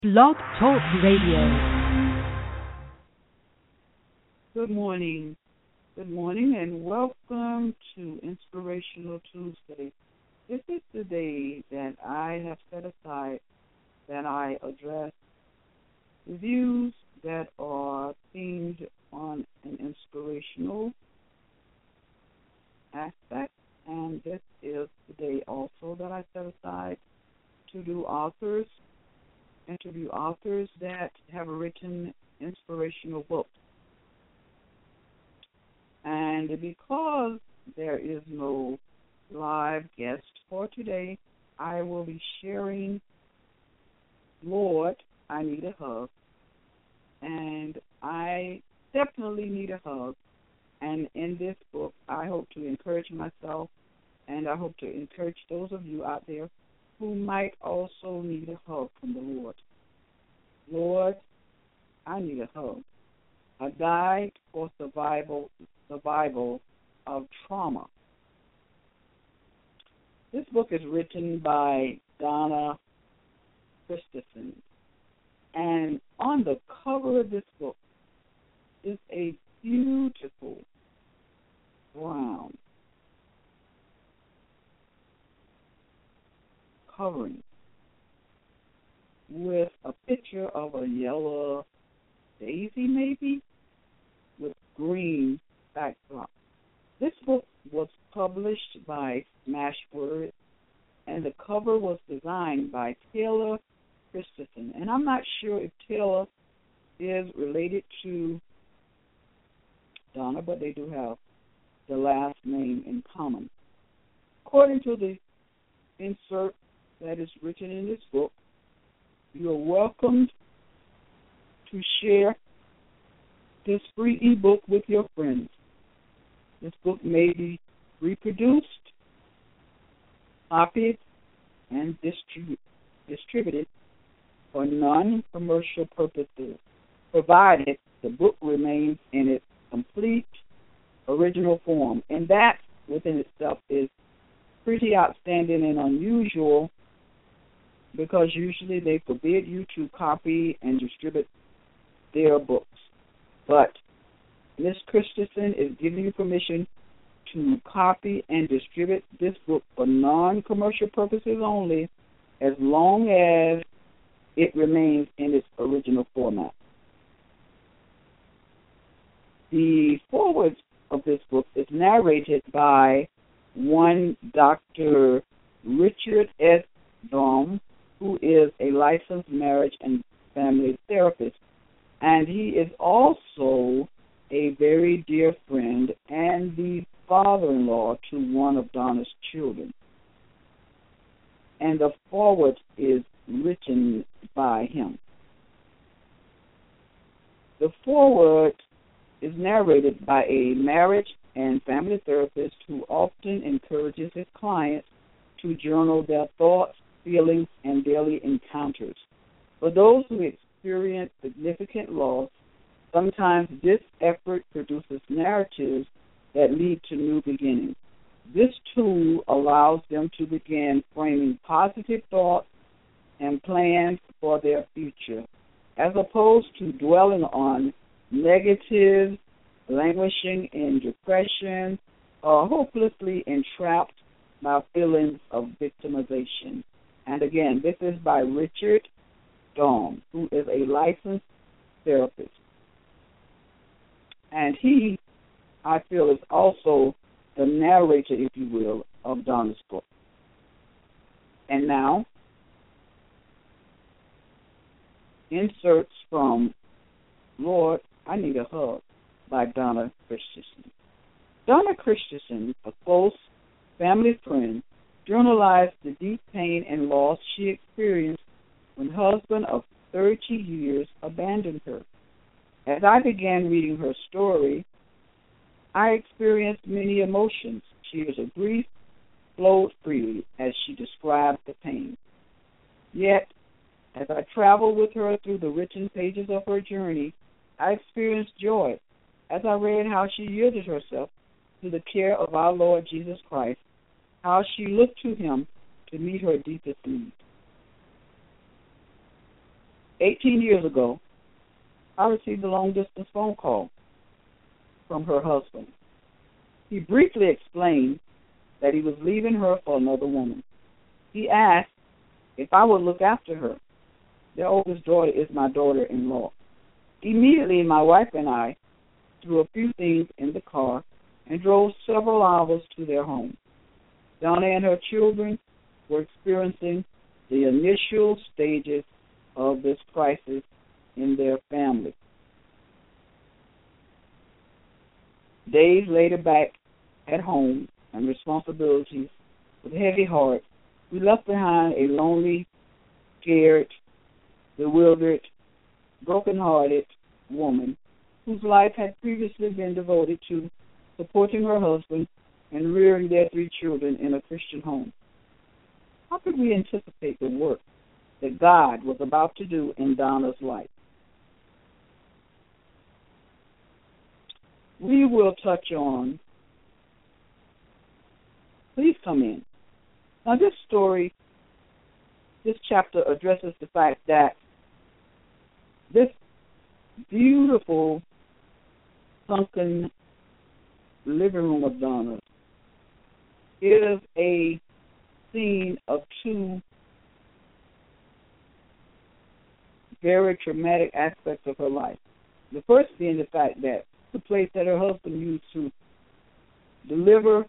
Blog Talk Radio. Good morning. Good morning and welcome to Inspirational Tuesday. This is the day that I have set aside that I address reviews that are themed on an inspirational aspect. And this is the day also that I set aside to do interview authors that have written inspirational books. And because there is no live guest for today, I will be sharing Lord, I Need a Hug. And I definitely need a hug. And in this book, I hope to encourage myself, and I hope to encourage those of you out there who might also need a hug from the Lord. Lord, I need a hug. A guide for survival of trauma. This book is written by Donna Christensen, and on the cover of this book is a beautiful brown covering with a picture of a yellow daisy, maybe, with green backdrop. This book was published by Smashwords, and the cover was designed by Taylor Christensen. And I'm not sure if Taylor is related to Donna, but they do have the last name in common. According to the insert that is written in this book, you are welcome to share this free ebook with your friends. This book may be reproduced, copied, and distributed for non-commercial purposes, provided the book remains in its complete original form. And that, within itself, is pretty outstanding and unusual, because usually they forbid you to copy and distribute their books. But Ms. Christensen is giving you permission to copy and distribute this book for non-commercial purposes only, as long as it remains in its original format. The foreword of this book is narrated by one Dr. Richard S. Daum, who is a licensed marriage and family therapist, and he is also a very dear friend and the father-in-law to one of Donna's children. And the foreword is written by him. The foreword is narrated by a marriage and family therapist who often encourages his clients to journal their thoughts, feelings, and daily encounters. For those who experience significant loss, sometimes this effort produces narratives that lead to new beginnings. This tool allows them to begin framing positive thoughts and plans for their future, as opposed to dwelling on negative, languishing in depression, or hopelessly entrapped by feelings of victimization. And again, this is by Richard Daum, who is a licensed therapist. And he, I feel, is also the narrator, if you will, of Donna's book. And now, inserts from Lord, I Need a Hug by Donna Christensen. Donna Christensen, a close family friend, journalized the deep pain and loss she experienced when her husband of 30 years abandoned her. As I began reading her story, I experienced many emotions. Tears of grief flowed freely as she described the pain. Yet, as I traveled with her through the written pages of her journey, I experienced joy as I read how she yielded herself to the care of our Lord Jesus Christ, how she looked to him to meet her deepest needs. 18 years ago, I received a long-distance phone call from her husband. He briefly explained that he was leaving her for another woman. He asked if I would look after her. Their oldest daughter is my daughter-in-law. Immediately, my wife and I threw a few things in the car and drove several hours to their home. Donna and her children were experiencing the initial stages of this crisis in their family. Days later, back at home and responsibilities, with a heavy heart, we left behind a lonely, scared, bewildered, broken-hearted woman whose life had previously been devoted to supporting her husband and rearing their 3 children in a Christian home. How could we anticipate the work that God was about to do in Donna's life? We will touch on, please come in. Now this story, this chapter addresses the fact that this beautiful sunken living room of Donna is a scene of 2 very traumatic aspects of her life. The first being the fact that the place that her husband used to deliver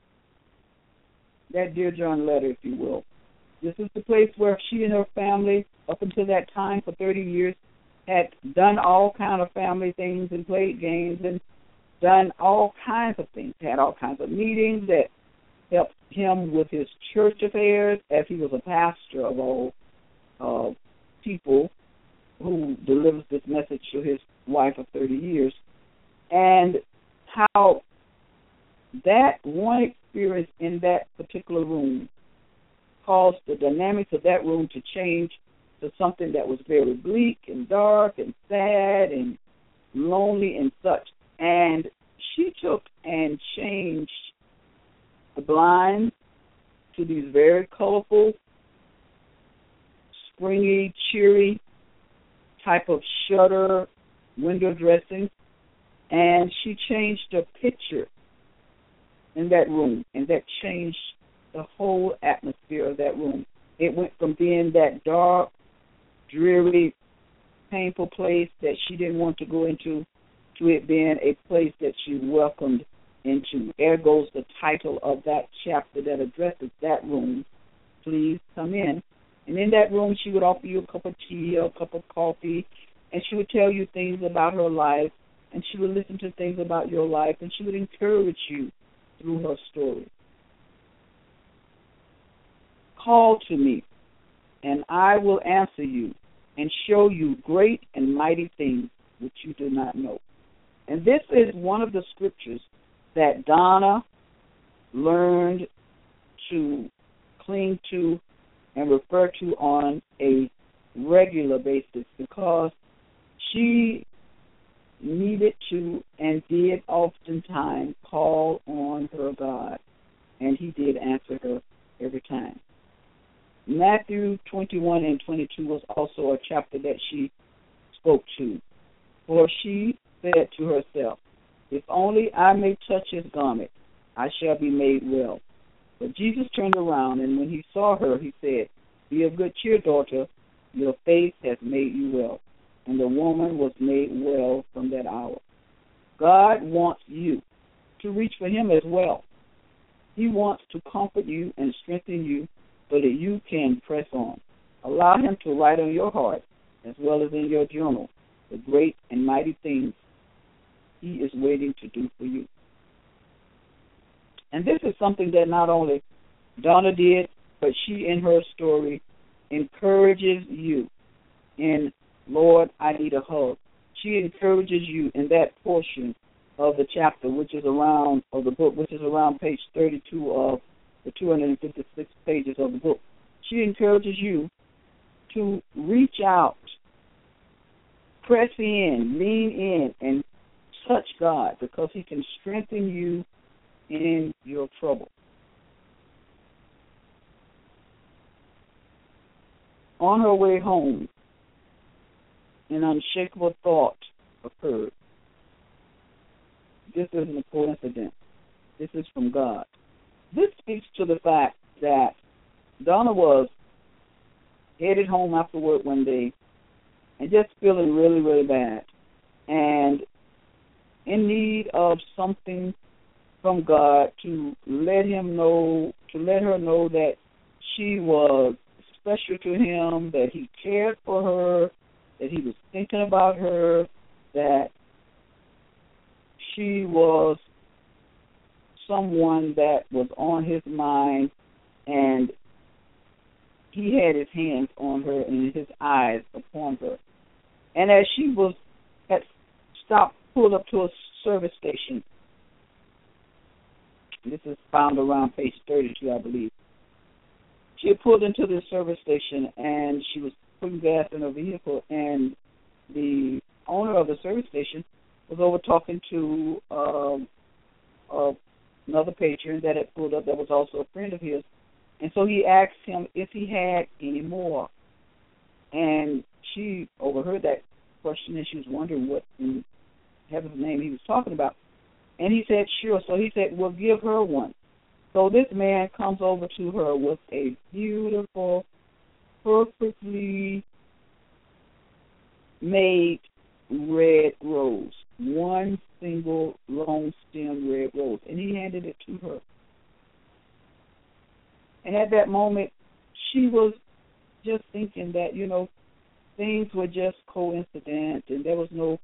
that Dear John letter, if you will. This is the place where she and her family, up until that time for 30 years, had done all kinds of family things and played games and done all kinds of things, had all kinds of meetings that helped him with his church affairs, as he was a pastor of all people who delivers this message to his wife of 30 years, and how that one experience in that particular room caused the dynamics of that room to change to something that was very bleak and dark and sad and lonely and such. And she took and changed the blinds to these very colorful, springy, cheery type of shutter window dressing, and she changed the picture in that room, and that changed the whole atmosphere of that room. It went from being that dark, dreary, painful place that she didn't want to go into to it being a place that she welcomed into. There goes the title of that chapter that addresses that room. Please come in. And in that room, she would offer you a cup of tea or a cup of coffee, and she would tell you things about her life, and she would listen to things about your life, and she would encourage you through her story. Call to me, and I will answer you and show you great and mighty things which you do not know. And this is one of the scriptures that Donna learned to cling to and refer to on a regular basis, because she needed to and did oftentimes call on her God, and he did answer her every time. Matthew 21 and 22 was also a chapter that she spoke to. For she said to herself, if only I may touch his garment, I shall be made well. But Jesus turned around, and when he saw her, he said, be of good cheer, daughter, your faith has made you well. And the woman was made well from that hour. God wants you to reach for him as well. He wants to comfort you and strengthen you so that you can press on. Allow him to write on your heart, as well as in your journal, the great and mighty things he is waiting to do for you. And this is something that not only Donna did, but she in her story encourages you in, Lord, I need a hug. She encourages you in that portion of the chapter, which is around, of the book, which is around page 32 of the 256 pages of the book. She encourages you to reach out, press in, lean in, and touch God, because he can strengthen you in your trouble. On her way home, an unshakable thought occurred. This isn't a coincidence. This is from God. This speaks to the fact that Donna was headed home after work one day and just feeling really, really bad and in need of something from God to let her know that she was special to him, that he cared for her, that he was thinking about her, that she was someone that was on his mind, and he had his hands on her and his eyes upon her. And as she had pulled up to a service station, this is found around page 32, I believe. She had pulled into the service station, and she was putting gas in her vehicle, and the owner of the service station was over talking to another patron that had pulled up that was also a friend of his. And so he asked him if he had any more. And she overheard that question, and she was wondering what in heaven's name he was talking about. And he said, sure. So he said, well, give her one. So this man comes over to her with a beautiful, perfectly made red rose, one single long stem red rose, and he handed it to her. And at that moment, she was just thinking that, things were just coincident, and there was no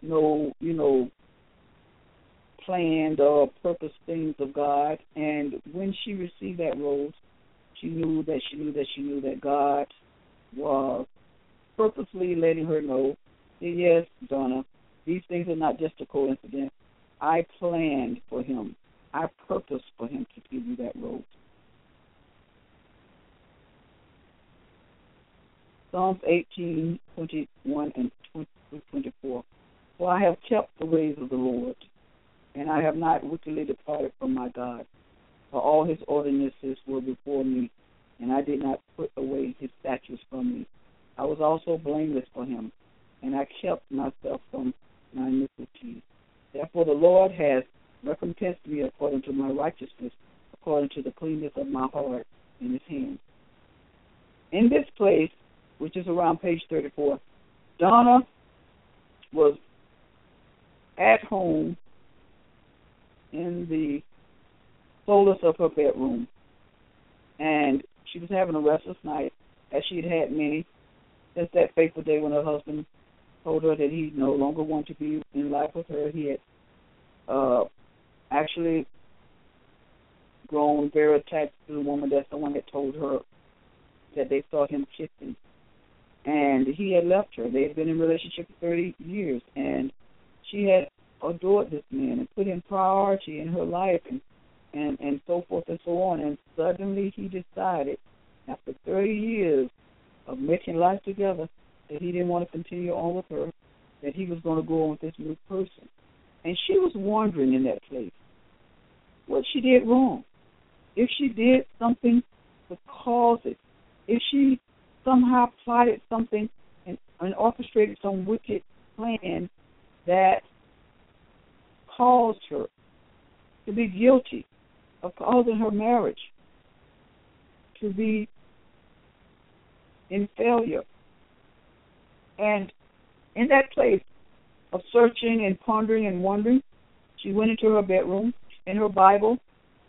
planned or purpose things of God. And when she received that rose, she knew that God was purposely letting her know that, yes, Donna, these things are not just a coincidence. I planned for him. I purposed for him to give you that rose. Psalms 18, 21 and 24. For I have kept the ways of the Lord, and I have not wickedly departed from my God. For all his ordinances were before me, and I did not put away his statutes from me. I was also blameless for him, and I kept myself from my iniquities. Therefore the Lord has recompensed me according to my righteousness, according to the cleanness of my heart in his hand. In this place, which is around page 34, Donna was at home in the solace of her bedroom, and she was having a restless night, as she had had many since that fateful day when her husband told her that he no longer wanted to be in life with her. He had actually grown very attached to the woman that someone had told her that they saw him kissing. And he had left her. They had been in a relationship for 30 years, and she had adored this man and put him priority in her life and so forth and so on. And suddenly he decided, after 30 years of making life together, that he didn't want to continue on with her, that he was going to go on with this new person. And she was wondering in that place what she did wrong. If she did something to cause it, if she somehow plotted something and orchestrated some wicked plan that caused her to be guilty of causing her marriage to be in failure. And in that place of searching and pondering and wondering, she went into her bedroom. In her Bible,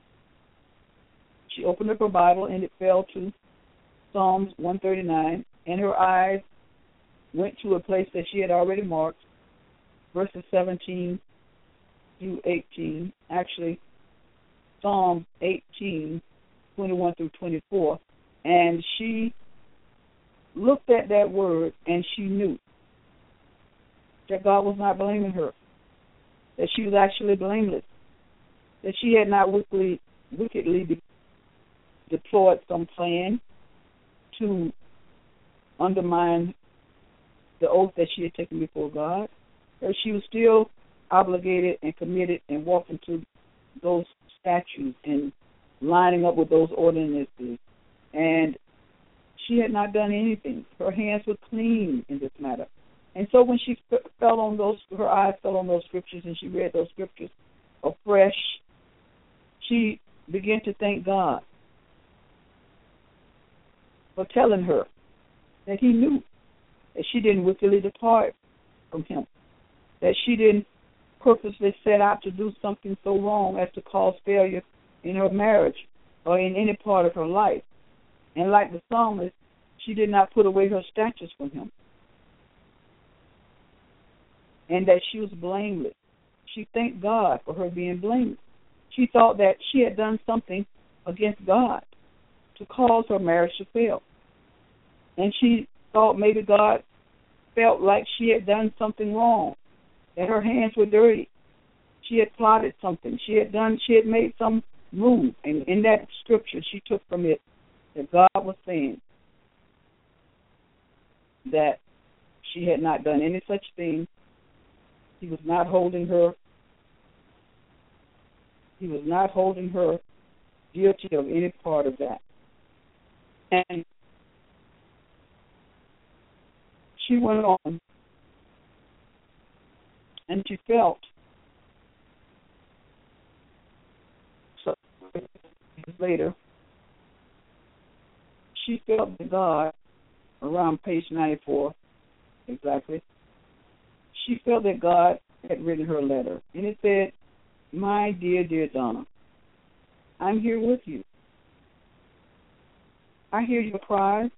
she opened up her Bible, and it fell to Psalms 139, and her eyes went to a place that she had already marked, verses 17 through 18, actually Psalm 18, 21 through 24, and she looked at that word, and she knew that God was not blaming her, that she was actually blameless, that she had not wickedly deployed some plan to undermine the oath that she had taken before God, that she was still obligated and committed and walking to those statutes and lining up with those ordinances. And she had not done anything. Her hands were clean in this matter. And so when she fell on those, her eyes fell on those scriptures, and she read those scriptures afresh, she began to thank God for telling her that He knew that she didn't wickedly depart from Him, that she didn't purposely set out to do something so wrong as to cause failure in her marriage or in any part of her life. And like the psalmist, she did not put away her statutes from Him, and that she was blameless. She thanked God for her being blameless. She thought that she had done something against God to cause her marriage to fail. And she thought maybe God felt like she had done something wrong, that her hands were dirty. She had plotted something. She had made some move. And in that scripture, she took from it that God was saying that she had not done any such thing. He was not holding her. He was not holding her guilty of any part of that. And she went on, and she felt, so later, she felt that God, around page 94 exactly, she felt that God had written her a letter. And it said, "My dear, dear Donna, I'm here with you. I hear your cries.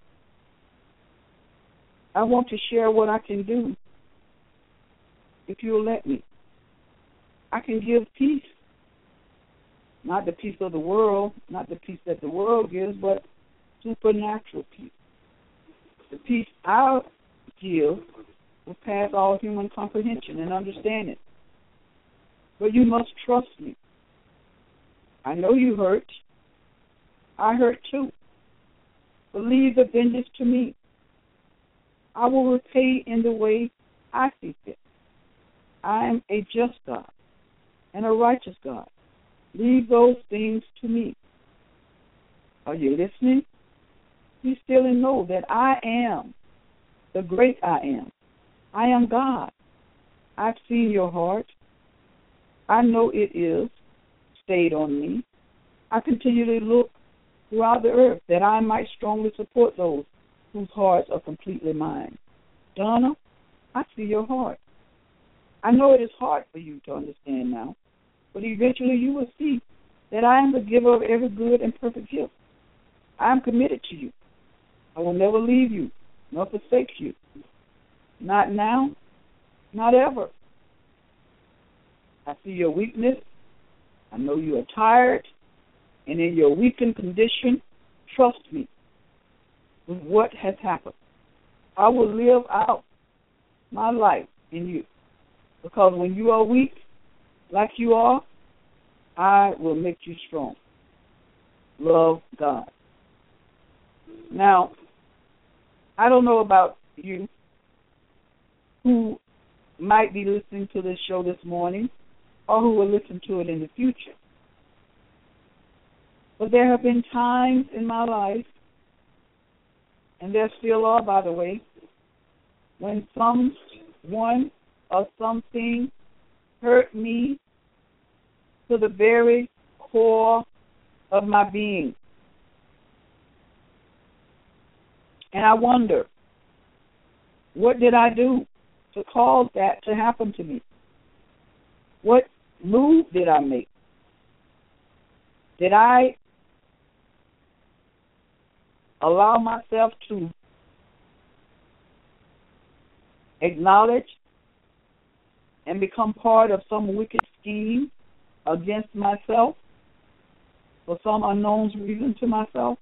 I want to share what I can do, if you'll let me. I can give peace, not the peace of the world, not the peace that the world gives, but supernatural peace. The peace I give will pass all human comprehension and understanding. But you must trust me. I know you hurt. I hurt too. But leave the vengeance to me. I will repay in the way I see fit. I am a just God and a righteous God. Leave those things to me. Are you listening? Be still and know that I am the great I am. I am God. I've seen your heart. I know it is stayed on me. I continually look throughout the earth that I might strongly support those whose hearts are completely mine. Donna, I see your heart. I know it is hard for you to understand now, but eventually you will see that I am the giver of every good and perfect gift. I am committed to you. I will never leave you nor forsake you. Not now, not ever. I see your weakness. I know you are tired, and in your weakened condition, trust me with what has happened. I will live out my life in you, because when you are weak, like you are, I will make you strong. Love, God. Now, I don't know about you who might be listening to this show this morning or who will listen to it in the future, but there have been times in my life, and there still are, by the way, when someone or something hurt me to the very core of my being. And I wonder, what did I do to cause that to happen to me? What move did I make? Did I allow myself to acknowledge and become part of some wicked scheme against myself for some unknown reason to myself?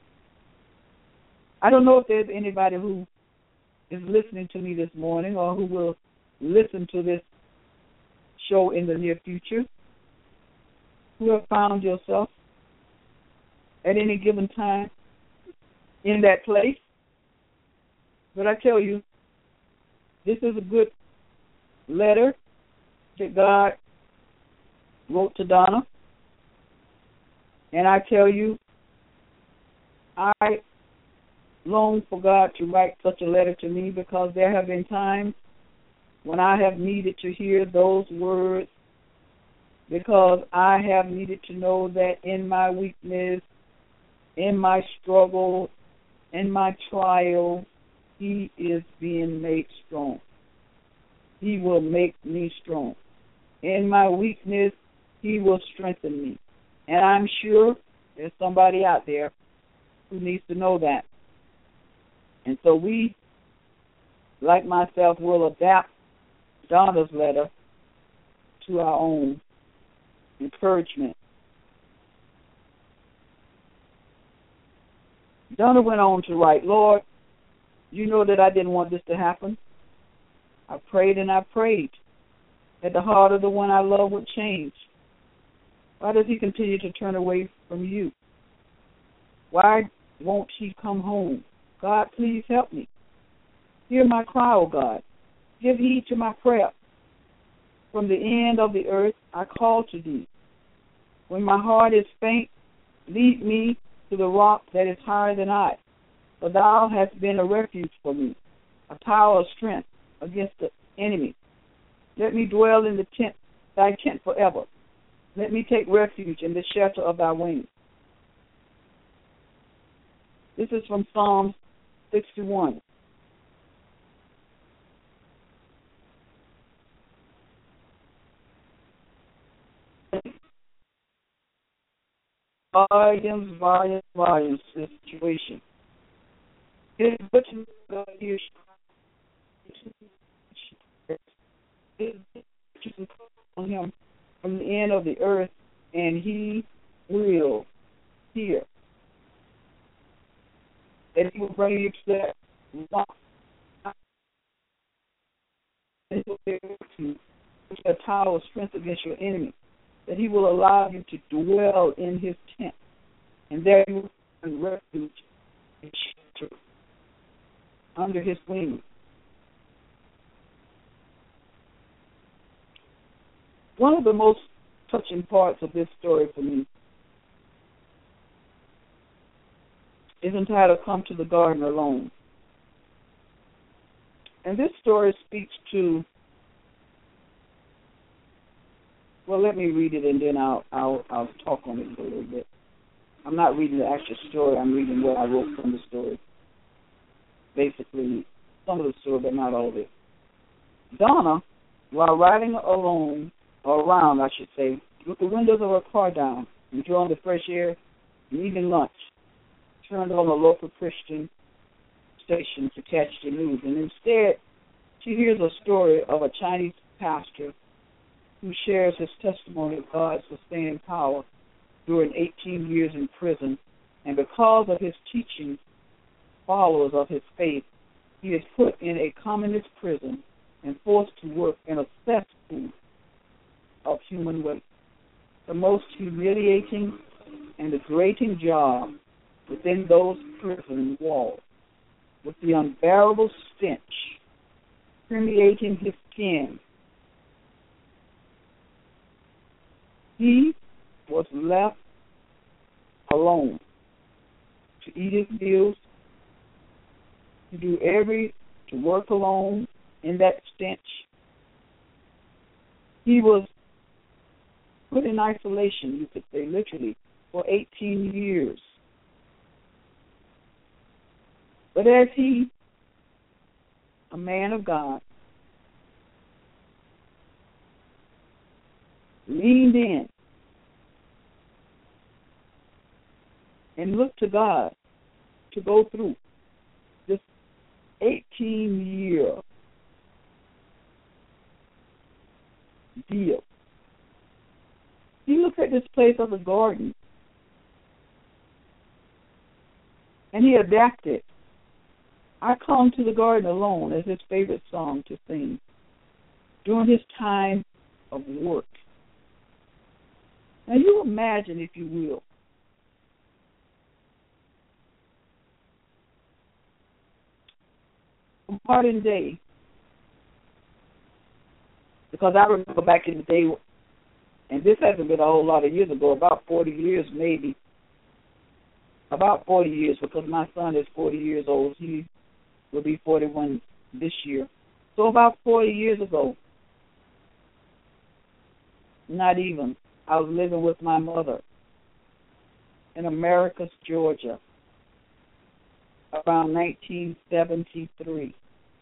I don't know if there's anybody who is listening to me this morning or who will listen to this show in the near future who have found yourself at any given time in that place. But I tell you, this is a good letter that God wrote to Donna. And I tell you, I long for God to write such a letter to me, because there have been times when I have needed to hear those words, because I have needed to know that in my weakness, in my struggle, in my trial, He is being made strong. He will make me strong. In my weakness, He will strengthen me. And I'm sure there's somebody out there who needs to know that. And so we, like myself, will adapt Donna's letter to our own encouragement. Donna went on to write, Lord, you know that I didn't want this to happen. I prayed and I prayed that the heart of the one I love would change. Why does he continue to turn away from you? Why won't he come home? God, please help me. Hear my cry, O God. Give heed to my prayer. From the end of the earth I call to thee. When my heart is faint, lead me to the rock that is higher than I. For thou hast been a refuge for me, a tower of strength against the enemy. Let me dwell in the tent, thy tent forever. Let me take refuge in the shelter of thy wings. This is from Psalms 61. Volumes situation. It is what you hear on him from the end of the earth, and he will hear. That he will bring you to that rock. And he will be able to put a tower of strength against your enemy. That he will allow you to dwell in his tent, and there you will find refuge and shelter under his wings. One of the most touching parts of this story for me is entitled Come to the Garden Alone. And this story speaks to, well, let me read it and then I'll talk on it for a little bit. I'm not reading the actual story, I'm reading what I wrote from the story. Basically, some of the story, but not all of it. Donna, while riding alone, or around, I should say, with the windows of her car down, enjoying the fresh air and eating lunch, turned on a local Christian station to catch the news. And instead, she hears a story of a Chinese pastor who shares his testimony of God's sustaining power during 18 years in prison. And because of his teaching, followers of his faith, he is put in a communist prison and forced to work in a cesspool of human waste. The most humiliating and degrading job within those prison walls, with the unbearable stench permeating his skin. He was left alone to eat his meals, to work alone in that stench. He was put in isolation, you could say, literally, for 18 years. But as he, a man of God, leaned in and looked to God to go through this 18-year deal, he looked at this place as a garden, and he adapted. I Come to the Garden Alone as his favorite song to sing during his time of work. Now you imagine, if you will, modern day, because I remember back in the day, and this hasn't been a whole lot of years ago, about 40 years maybe, about 40 years, because my son is 40 years old. He will be 41 this year. So about 40 years ago, not even, I was living with my mother in Americus, Georgia, around 1973.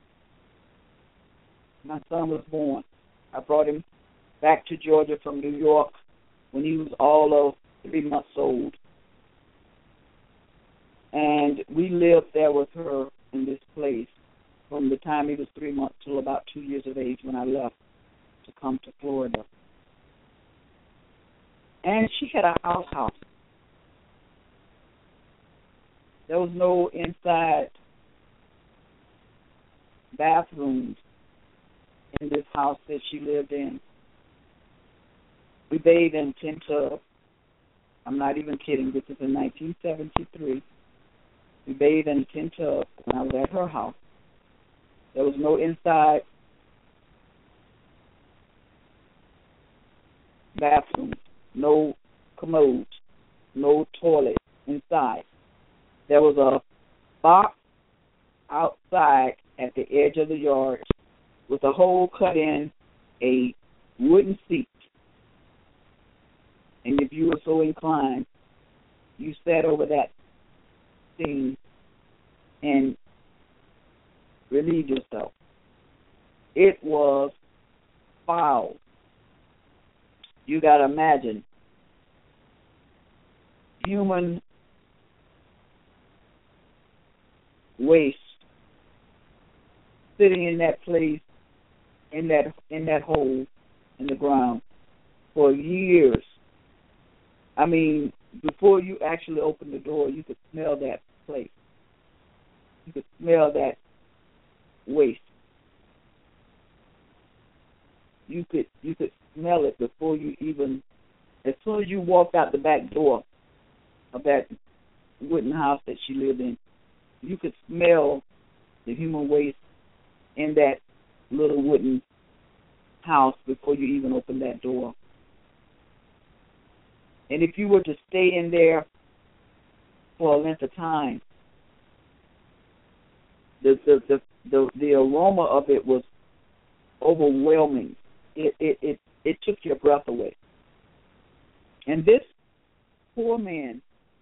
My son was born. I brought him back to Georgia from New York when he was all of 3 months old. And we lived there with her in this place from the time he was 3 months till about 2 years of age when I left to come to Florida. And she had a outhouse. There was no inside bathrooms in this house that she lived in. We bathed in tin tubs. I'm not even kidding. This is in 1973. We bathed in tin tubs when I was at her house. There was no inside bathroom, no commode, no toilet inside. There was a box outside at the edge of the yard with a hole cut in a wooden seat. And if you were so inclined, you sat over that thing and relieved yourself. It was foul. You got to imagine human waste sitting in that place, in that hole in the ground for years. I mean, before you actually opened the door, you could smell that place. You could smell that waste. You could smell it before you even, as soon as you walked out the back door of that wooden house that she lived in, you could smell the human waste in that little wooden house before you even opened that door. And if you were to stay in there for a length of time, the aroma of it was overwhelming. It took your breath away. And this poor man,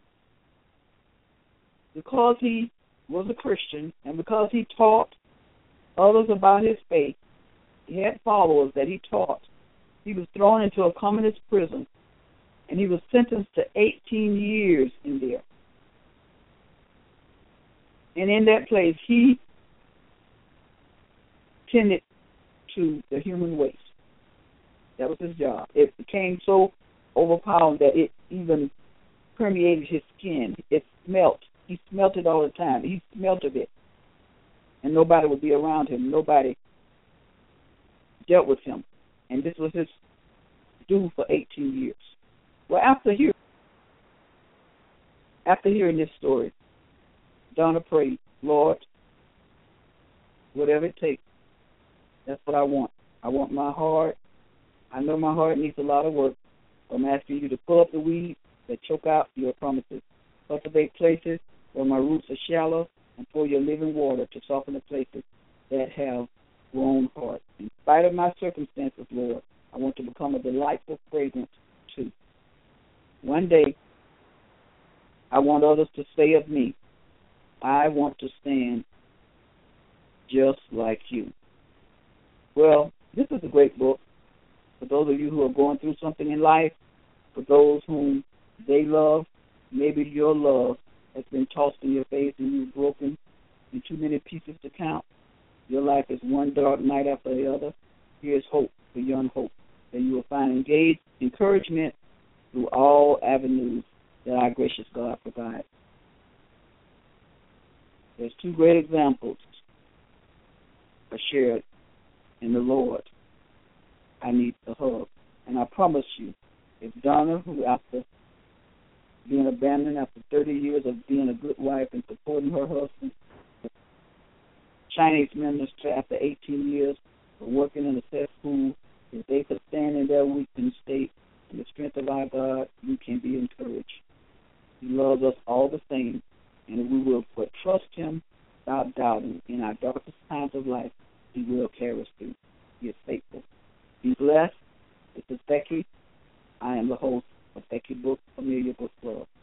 because he was a Christian and because he taught others about his faith, he had followers that he taught, he was thrown into a communist prison, and he was sentenced to 18 years in there. And in that place, he tended to the human waste. That was his job. It became so overpowering that it even permeated his skin. It smelt. He smelt it all the time. He smelt of it. And nobody would be around him. Nobody dealt with him. And this was his due for 18 years. Well, after hearing this story, Donna prayed, Lord, whatever it takes, that's what I want. I want my heart. I know my heart needs a lot of work. So I'm asking you to pull up the weeds that choke out your promises. Cultivate places where my roots are shallow, and pour your living water to soften the places that have grown hard. In spite of my circumstances, Lord, I want to become a delightful fragrance too. One day, I want others to say of me, I want to stand just like you. Well, this is a great book for those of you who are going through something in life, for those whom they love. Maybe your love has been tossed in your face and you've broken in too many pieces to count. Your life is one dark night after the other. Here's hope for young hope, that you will find engaged encouragement through all avenues that our gracious God provides. There's two great examples are shared in the Lord. I need the hug. And I promise you, if Donna, who after being abandoned after 30 years of being a good wife and supporting her husband, Chinese minister after 18 years of working in a cesspool, if they could stand in their weakened state in the strength of our God, you can be encouraged. He loves us all the same, and if we will but trust him without doubting in our darkest times of life, he will carry to. He is faithful. Be blessed. This is Becky. I am the host of Becky Book Familiar Book Club.